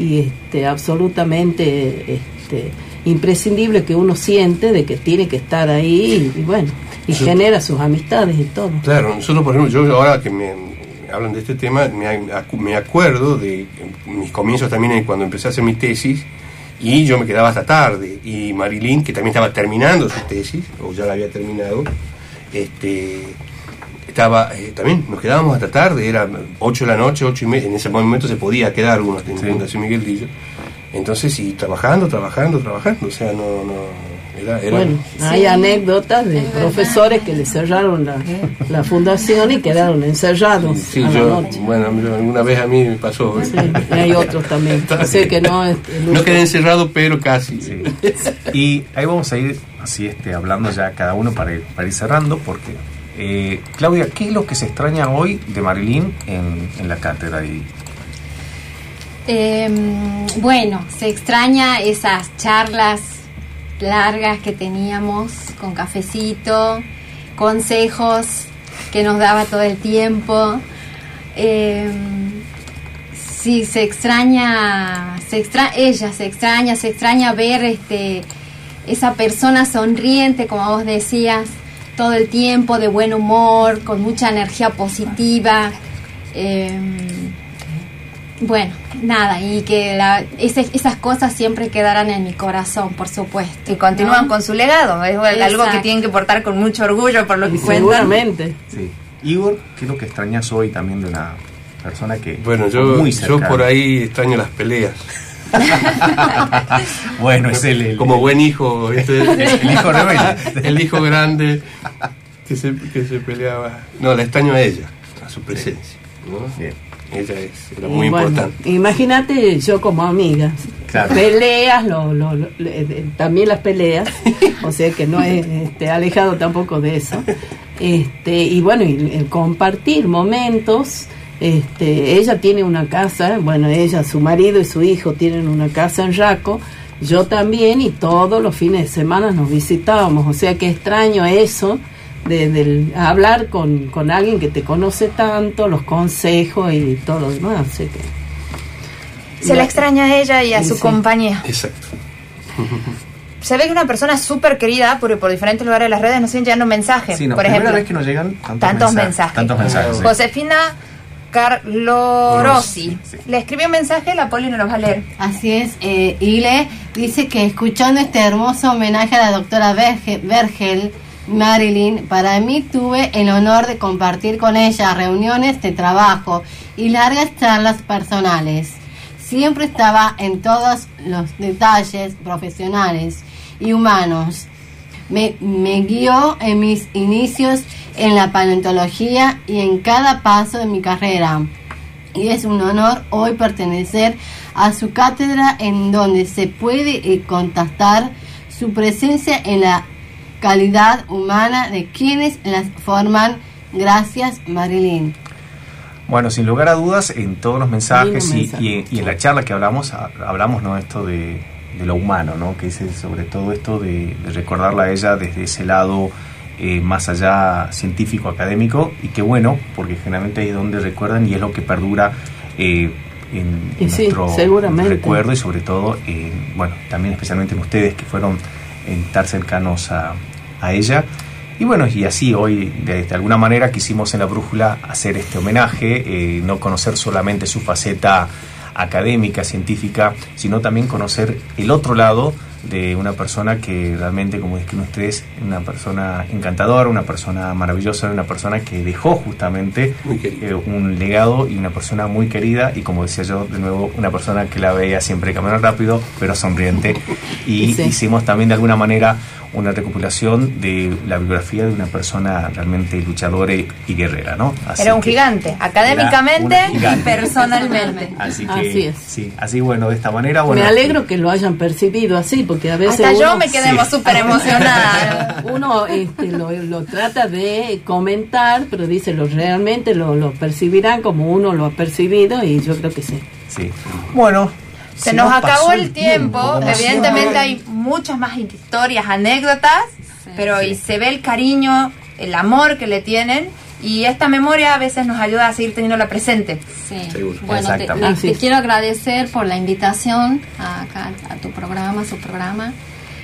absolutamente imprescindible que uno siente de que tiene que estar ahí y bueno, y genera sus amistades y todo. Claro, nosotros por ejemplo, yo ahora que me hablan de este tema, me acuerdo de mis comienzos también cuando empecé a hacer mi tesis, y yo me quedaba hasta tarde, y Marilyn, que también estaba terminando su tesis, o ya la había terminado, también nos quedábamos hasta tarde, era 8 de la noche, 8:30, en ese momento se podía quedar algunos en Fundación Miguel Lillo, entonces y trabajando, o sea, era bueno, hay anécdotas de profesores que le cerraron la fundación y quedaron encerrados a la noche. Bueno, alguna vez a mí me pasó. Sí, y hay otros también. Sé que no quedé encerrado, pero casi. Sí. Y ahí vamos a ir así hablando ya cada uno para ir cerrando, porque Claudia, ¿qué es lo que se extraña hoy de Marilyn en la cátedra? Bueno, se extraña esas charlas largas que teníamos con cafecito, consejos que nos daba todo el tiempo. Sí, se extraña ver esa persona sonriente, como vos decías, todo el tiempo, de buen humor, con mucha energía positiva. Bueno, nada, y que esas cosas siempre quedarán en mi corazón, por supuesto. Y continúan con su legado, es algo que tienen que portar con mucho orgullo por lo que cuentan. Seguramente. Sí. Igor, ¿qué es lo que extrañas hoy también de una persona que muy cercana? Yo por ahí extraño las peleas. Bueno, es como buen hijo, el hijo rebelde, el hijo grande que se peleaba. No, la extraño a ella, a su presencia, ¿no? Bien. Ella era muy importante. Imagínate yo como amiga, claro. Peleas, también las peleas, o sea que no es alejado tampoco de eso. Y bueno, y el compartir momentos. Ella tiene una casa, bueno, su marido y su hijo tienen una casa en Raco, yo también, y todos los fines de semana nos visitábamos, o sea que extraño eso. De hablar con alguien que te conoce tanto, los consejos y todo lo demás, así que se la extraña a ella y a su compañía. Exacto. Se ve que una persona súper querida por diferentes lugares de las redes nos siguen llegando mensajes. Sí, por ejemplo, vez que nos llegan tantos mensajes. Sí. Josefina Carlo Rossi. Le escribió un mensaje, la Poli no lo va a leer. Así es, Ile dice que escuchando este hermoso homenaje a la doctora Vergel Marilyn, para mí tuve el honor de compartir con ella reuniones de trabajo y largas charlas personales. Siempre estaba en todos los detalles profesionales y humanos. Me guió en mis inicios en la paleontología y en cada paso de mi carrera. Y es un honor hoy pertenecer a su cátedra, en donde se puede contactar su presencia en la calidad humana de quienes las forman. Gracias, Marilyn. Bueno, sin lugar a dudas, en todos los mensajes y en la charla que hablamos, ¿no? Esto de lo humano, ¿no? Que dice sobre todo esto de recordarla a ella desde ese lado más allá científico, académico, y qué bueno, porque generalmente ahí es donde recuerdan y es lo que perdura en nuestro recuerdo, y sobre todo, bueno, también especialmente en ustedes que fueron tan cercanos a ella. Y bueno, y así hoy de alguna manera quisimos en La Brújula hacer este homenaje, no conocer solamente su faceta académica, científica, sino también conocer el otro lado de una persona que realmente, como describen ustedes, una persona encantadora, una persona maravillosa, una persona que dejó justamente un legado, y una persona muy querida, y como decía yo, de nuevo, una persona que la veía siempre caminar rápido, pero sonriente. Y hicimos también de alguna manera una recopilación de la biografía de una persona realmente luchadora y guerrera, ¿no? Era un gigante, académicamente y personalmente. Así que, así es. Sí, así bueno, de esta manera. Bueno, me alegro que lo hayan percibido así, porque a veces hasta yo me quedé súper emocionada. Uno lo trata de comentar, pero dice, realmente lo percibirán como uno lo ha percibido, y yo creo que sí. Sí. Bueno, se nos acabó el tiempo. Evidentemente hay muchas más historias, anécdotas, pero y se ve el cariño, el amor que le tienen, y esta memoria a veces nos ayuda a seguir teniéndola presente. Sí. Bueno, te quiero agradecer por la invitación acá a tu programa, su programa.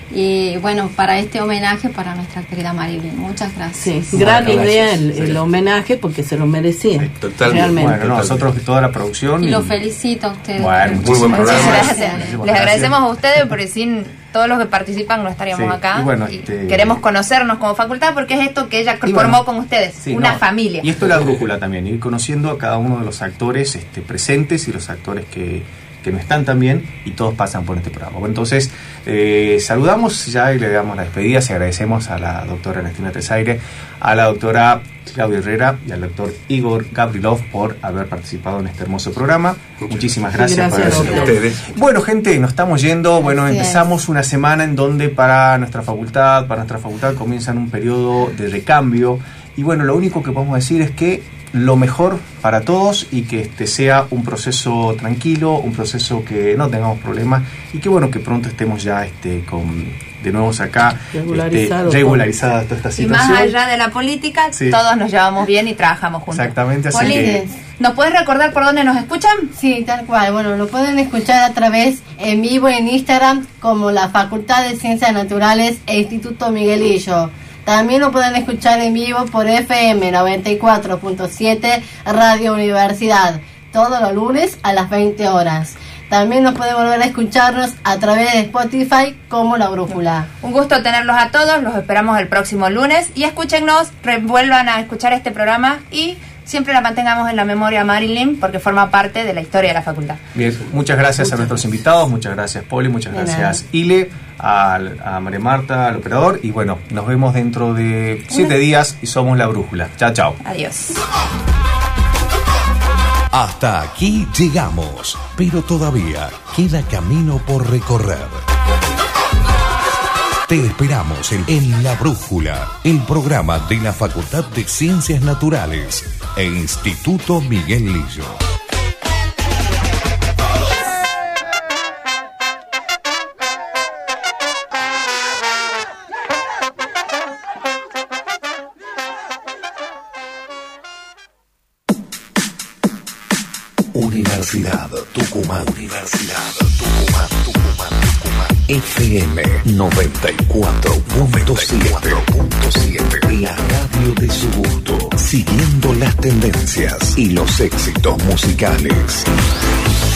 Y bueno, para este homenaje para nuestra querida Marilyn, muchas gracias. Sí, gran idea el homenaje, porque se lo merecía. Totalmente. Realmente. Bueno, nosotros toda la producción. Y los felicito a ustedes. Bueno, muy buen programa. Gracias. Les agradecemos a ustedes, porque sin todos los que participan no estaríamos acá. Y bueno, queremos conocernos como facultad, porque es esto que ella formó con ustedes, una familia. Y esto es La Brújula también, ir conociendo a cada uno de los actores presentes y los actores que no están también, y todos pasan por este programa. Bueno, entonces saludamos ya y le damos la despedida. Se agradecemos a la doctora Ernestina Tesaire, a la doctora Claudia Herrera y al doctor Igor Gavrilov por haber participado en este hermoso programa. Muchísimas gracias por ustedes. Bueno, gente, nos estamos yendo. Bueno, empezamos una semana en donde para nuestra facultad comienzan un periodo de recambio, y bueno, lo único que podemos decir es que lo mejor para todos, y que sea un proceso tranquilo, un proceso que no tengamos problemas, y que bueno, que pronto estemos ya de nuevo acá regularizada toda esta situación. Y más allá de la política, todos nos llevamos bien y trabajamos juntos. Exactamente, así que ¿nos puedes recordar por dónde nos escuchan? Sí, tal cual. Bueno, lo pueden escuchar a través en vivo en Instagram como la Facultad de Ciencias Naturales e Instituto Miguelillo. También lo pueden escuchar en vivo por FM 94.7 Radio Universidad, todos los lunes a las 20 horas. También nos pueden volver a escucharnos a través de Spotify como La Brújula. Un gusto tenerlos a todos, los esperamos el próximo lunes, y escúchenos, vuelvan a escuchar este programa, y siempre la mantengamos en la memoria a Marilyn, porque forma parte de la historia de la facultad. Bien, muchas gracias a nuestros invitados, muchas gracias Poli, muchas gracias Ile, a María Marta, al operador, y bueno, nos vemos dentro de 7 días y somos La Brújula. Chao, chao. Adiós. Hasta aquí llegamos, pero todavía queda camino por recorrer. Te esperamos en La Brújula, el programa de la Facultad de Ciencias Naturales e Instituto Miguel Lillo. Universidad Tucumán. FM 94.7. La radio de su gusto. Siguiendo las tendencias y los éxitos musicales.